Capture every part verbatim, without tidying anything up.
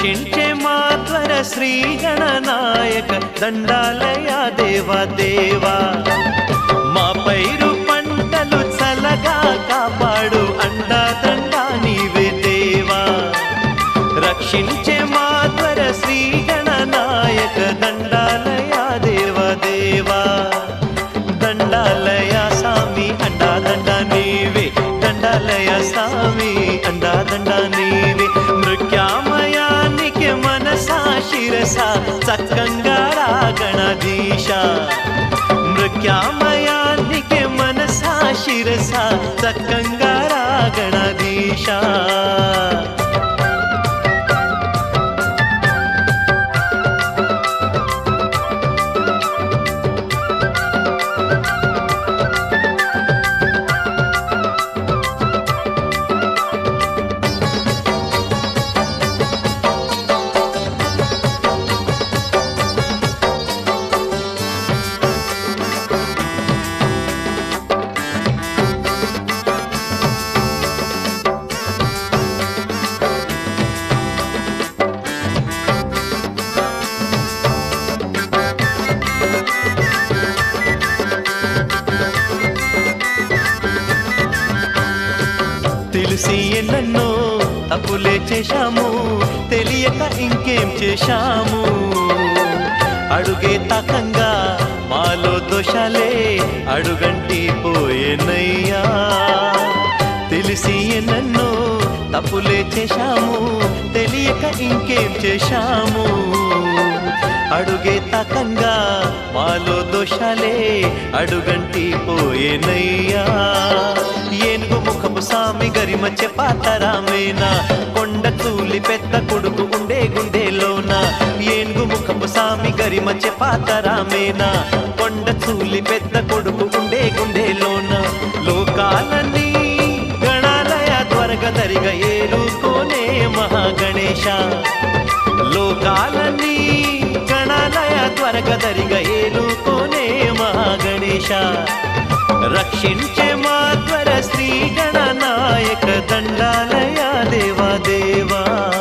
రక్షించే మాధ్వర శ్రీ గణనాయక దండాలయా దేవా దేవా మా పైరు పంటలు చల్లగా కాపాడు అండా దండా నీవే దేవా రక్షించే మాధ్వర శ్రీ గణనాయక దండాలయా దేవా దేవా దండాలయా సామి అండా దండా నీవే దండాలయా సామి అండా దండా నీవే మృత్యామయానికి మనసా శిరసా చక్కంగా గణాధీశ మృత్యామయానికి మనసా శిరసా చక్కంగా గణాధీశ తెలిసి ఎన్నెన్నో తప్పులే చేశాము తెలియక ఇంకేం చేశాము అడుగే తాకంగా మాలో దోషాలే అడుగంటి పోయేనయ్యా తెలిసి ఎన్నెన్నో తప్పులే చేశాము తెలియక ఇంకేం చేశాము అడుగే తాకంగా మాలో దోషాలే అడుగంటి పోయేనయ్యా ఏనుగు ముఖపు సామి గరిమచ్చే పాతరామేనా కొండ తూలి పెద్ద కొడుకు ఉండే గుండెలోన ఏనుగు ముఖపు సామి గరిమచ్చే పాతరామేనా కొండ తూలి పెద్ద కొడుకు ఉండే గుండెలోన లోకాలన్నీ గణాలయ త్వరగా దరిగా ఏలుకోనే మహాగణేశ లోకాలన్నీ గణాలయ త్వరగా దరిగా ఏలుకోనే మహాగణేశ రక్షించే మాధ్వర శ్రీ గణనాయక దండాలయా దేవా దేవా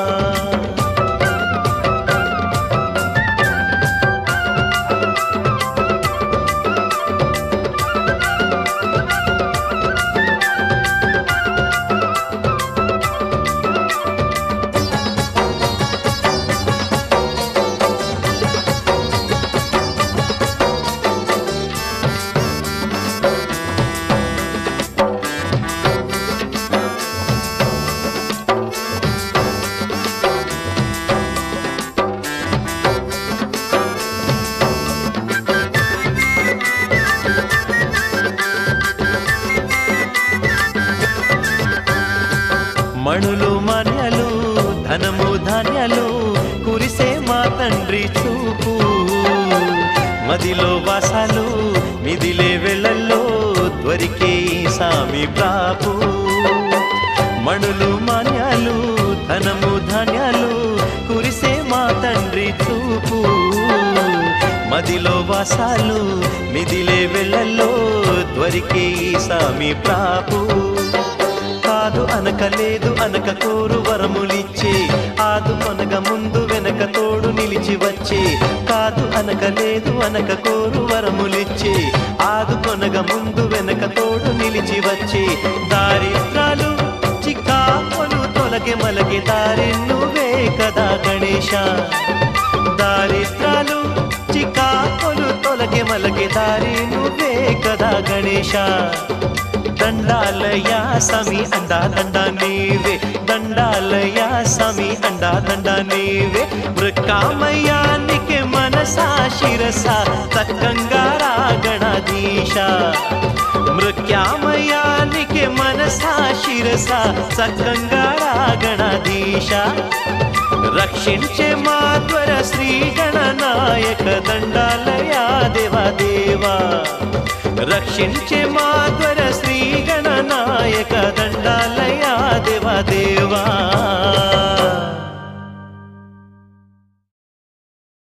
మణులు మాన్యాలు ధనము ధాన్యాలు కురిసే మా తండ్రి చూపు మదిలో వాసాలు మిదిలే వెళ్ళల్లో దొరికే సామి ప్రాపు మణులు మాన్యాలు ధనము ధాన్యాలు కురిసే మా తండ్రి చూపు మదిలో వాసాలు మిదిలే వెళ్ళల్లో దొరికే సామి ప్రాపు కాదు అనక లేదు అనక కోరు వరములిచ్చే ఆదు కొనగ ముందు వెనక తోడు నిలిచి వచ్చే కాదు అనక లేదు అనక కోరు వరములిచ్చే ఆదు కొనగ ముందు వెనక తోడు నిలిచి వచ్చే దారిద్రాలు చిక్కాకొను తొలగే మలగే దారి నువ్వే కదా గణేశ దారిద్రాలు చిక్కాకొను తొలగే మలగే దారి నువ్వే కదా గణేశ దండాలయా స్వామి అండా దండా నీవే దండాలయా స్వామి అండా దండా నీవే మృకామయానికి మనసా శిరసా చక్కంగా గణాధీశ మృక్యామయానికి మనసా శిరసా చక్కంగా గణాధీశ రక్షించే మాధ్వర శ్రీ గణనాయక దండాలయా దేవా దేవా రక్షించే మాధ్వర శ్రీ గణనాయక దండ